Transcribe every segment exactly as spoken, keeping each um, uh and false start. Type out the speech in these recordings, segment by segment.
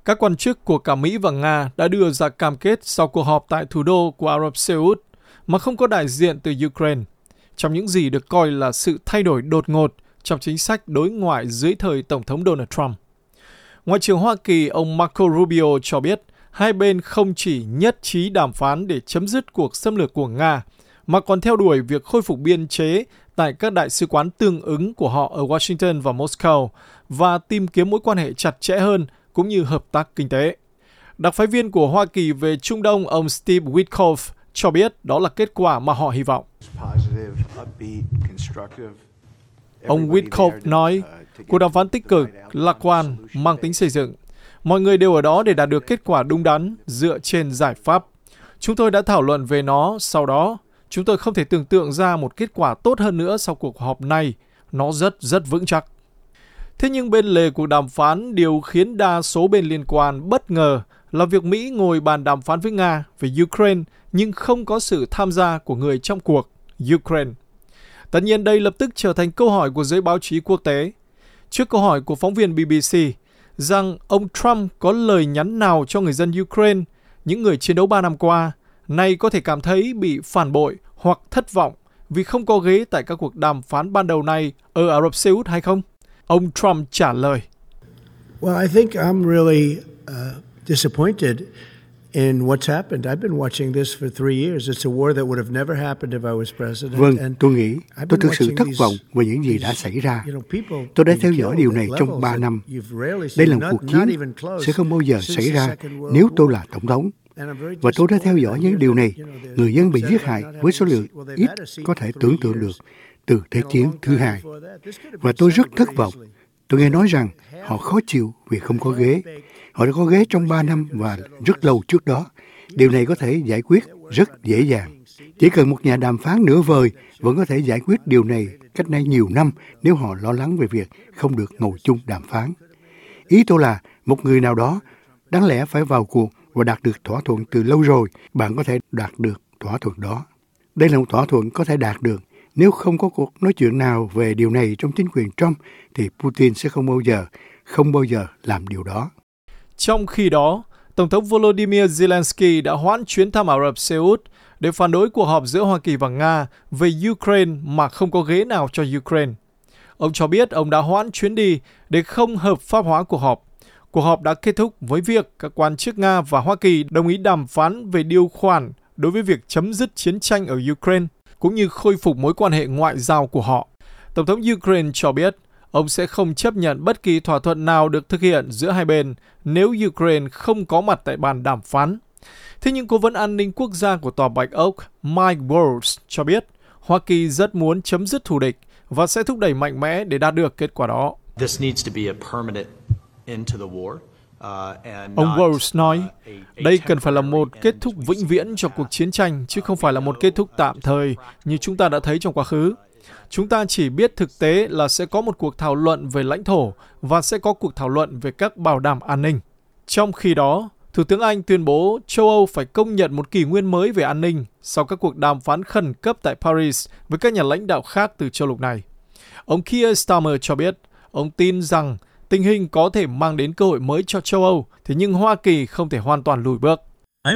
Các quan chức của cả Mỹ và Nga đã đưa ra cam kết sau cuộc họp tại thủ đô của Ả Rập Xê Út mà không có đại diện từ Ukraine, trong những gì được coi là sự thay đổi đột ngột trong chính sách đối ngoại dưới thời Tổng thống Donald Trump. Ngoại trưởng Hoa Kỳ ông Marco Rubio cho biết hai bên không chỉ nhất trí đàm phán để chấm dứt cuộc xâm lược của Nga, mà còn theo đuổi việc khôi phục biên chế tại các đại sứ quán tương ứng của họ ở Washington và Moscow và tìm kiếm mối quan hệ chặt chẽ hơn cũng như hợp tác kinh tế. Đặc phái viên của Hoa Kỳ về Trung Đông ông Steve Witkoff cho biết đó là kết quả mà họ hy vọng. Ông Witkoff nói, cuộc đàm phán tích cực, lạc quan, mang tính xây dựng. Mọi người đều ở đó để đạt được kết quả đúng đắn dựa trên giải pháp. Chúng tôi đã thảo luận về nó sau đó. Chúng tôi không thể tưởng tượng ra một kết quả tốt hơn nữa sau cuộc họp này. Nó rất rất vững chắc. Thế nhưng bên lề cuộc đàm phán, điều khiến đa số bên liên quan bất ngờ là việc Mỹ ngồi bàn đàm phán với Nga về Ukraine nhưng không có sự tham gia của người trong cuộc, Ukraine. Tất nhiên đây lập tức trở thành câu hỏi của giới báo chí quốc tế. Trước câu hỏi của phóng viên B B C rằng ông Trump có lời nhắn nào cho người dân Ukraine, những người chiến đấu ba năm qua, nay có thể cảm thấy bị phản bội hoặc thất vọng vì không có ghế tại các cuộc đàm phán ban đầu này ở Ả Rập Xê Út hay không? Ông Trump trả lời. Well, I think I'm really uh, disappointed in what's happened. I've been watching this for three years. It's a war that would have never happened if I was president. Vâng, tôi nghĩ tôi thực sự thất vọng về những gì đã xảy ra. Tôi đã theo dõi điều này trong ba năm. Đây là một cuộc chiến sẽ không bao giờ xảy ra nếu tôi là tổng thống. Và tôi đã theo dõi những điều này. Người dân bị giết hại với số lượng ít có thể tưởng tượng được từ Thế chiến thứ hai. Và tôi rất thất vọng. Tôi nghe nói rằng họ khó chịu vì không có ghế. Họ đã có ghế trong ba năm và rất lâu trước đó. Điều này có thể giải quyết rất dễ dàng. Chỉ cần một nhà đàm phán nửa vời vẫn có thể giải quyết điều này cách nay nhiều năm nếu họ lo lắng về việc không được ngồi chung đàm phán. Ý tôi là một người nào đó đáng lẽ phải vào cuộc và đạt được thỏa thuận từ lâu rồi, bạn có thể đạt được thỏa thuận đó. Đây là một thỏa thuận có thể đạt được. Nếu không có cuộc nói chuyện nào về điều này trong chính quyền Trump, thì Putin sẽ không bao giờ, không bao giờ làm điều đó. Trong khi đó, Tổng thống Volodymyr Zelensky đã hoãn chuyến thăm Ả Rập Xê Út để phản đối cuộc họp giữa Hoa Kỳ và Nga về Ukraine mà không có ghế nào cho Ukraine. Ông cho biết ông đã hoãn chuyến đi để không hợp pháp hóa cuộc họp. Cuộc họp đã kết thúc với việc các quan chức Nga và Hoa Kỳ đồng ý đàm phán về điều khoản đối với việc chấm dứt chiến tranh ở Ukraine, cũng như khôi phục mối quan hệ ngoại giao của họ. Tổng thống Ukraine cho biết ông sẽ không chấp nhận bất kỳ thỏa thuận nào được thực hiện giữa hai bên nếu Ukraine không có mặt tại bàn đàm phán. Thế nhưng Cố vấn an ninh quốc gia của Tòa Bạch Ốc Mike Waltz cho biết Hoa Kỳ rất muốn chấm dứt thù địch và sẽ thúc đẩy mạnh mẽ để đạt được kết quả đó. This needs to be a permanent end to the war. Ông Waltz nói, đây cần phải là một kết thúc vĩnh viễn cho cuộc chiến tranh, chứ không phải là một kết thúc tạm thời như chúng ta đã thấy trong quá khứ. Chúng ta chỉ biết thực tế là sẽ có một cuộc thảo luận về lãnh thổ và sẽ có cuộc thảo luận về các bảo đảm an ninh. Trong khi đó, Thủ tướng Anh tuyên bố châu Âu phải công nhận một kỷ nguyên mới về an ninh sau các cuộc đàm phán khẩn cấp tại Paris với các nhà lãnh đạo khác từ châu lục này. Ông Keir Starmer cho biết, ông tin rằng tình hình có thể mang đến cơ hội mới cho châu Âu, thế nhưng Hoa Kỳ không thể hoàn toàn lùi bước.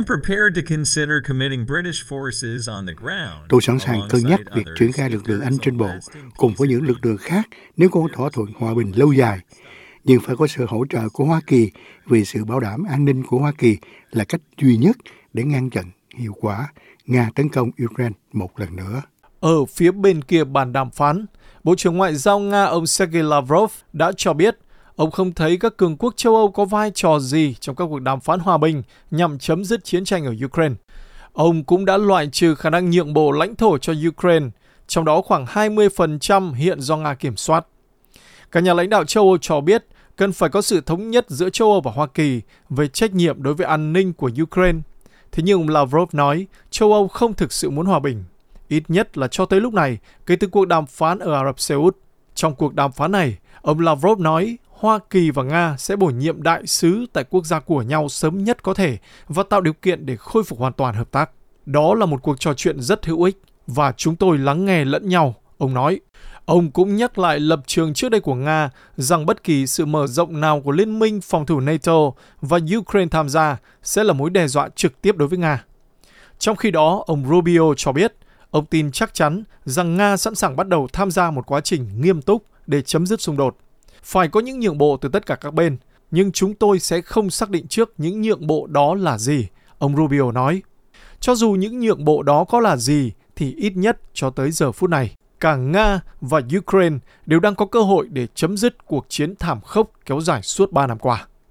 Tôi sẵn sàng cân nhắc việc triển khai lực lượng Anh trên bộ cùng với những lực lượng khác nếu có thỏa thuận hòa bình lâu dài. Nhưng phải có sự hỗ trợ của Hoa Kỳ vì sự bảo đảm an ninh của Hoa Kỳ là cách duy nhất để ngăn chặn hiệu quả Nga tấn công Ukraine một lần nữa. Ở phía bên kia bàn đàm phán, Bộ trưởng Ngoại giao Nga ông Sergei Lavrov đã cho biết ông không thấy các cường quốc châu Âu có vai trò gì trong các cuộc đàm phán hòa bình nhằm chấm dứt chiến tranh ở Ukraine. Ông cũng đã loại trừ khả năng nhượng bộ lãnh thổ cho Ukraine, trong đó khoảng hai mươi phần trăm hiện do Nga kiểm soát. Các nhà lãnh đạo châu Âu cho biết cần phải có sự thống nhất giữa châu Âu và Hoa Kỳ về trách nhiệm đối với an ninh của Ukraine. Thế nhưng ông Lavrov nói châu Âu không thực sự muốn hòa bình, ít nhất là cho tới lúc này, kể từ cuộc đàm phán ở Ả Rập Xê Út. Trong cuộc đàm phán này, ông Lavrov nói Hoa Kỳ và Nga sẽ bổ nhiệm đại sứ tại quốc gia của nhau sớm nhất có thể và tạo điều kiện để khôi phục hoàn toàn hợp tác. Đó là một cuộc trò chuyện rất hữu ích và chúng tôi lắng nghe lẫn nhau, ông nói. Ông cũng nhắc lại lập trường trước đây của Nga rằng bất kỳ sự mở rộng nào của Liên minh phòng thủ NATO và Ukraine tham gia sẽ là mối đe dọa trực tiếp đối với Nga. Trong khi đó, ông Rubio cho biết, ông tin chắc chắn rằng Nga sẵn sàng bắt đầu tham gia một quá trình nghiêm túc để chấm dứt xung đột. Phải có những nhượng bộ từ tất cả các bên, nhưng chúng tôi sẽ không xác định trước những nhượng bộ đó là gì, ông Rubio nói. Cho dù những nhượng bộ đó có là gì, thì ít nhất cho tới giờ phút này, cả Nga và Ukraine đều đang có cơ hội để chấm dứt cuộc chiến thảm khốc kéo dài suốt ba năm qua.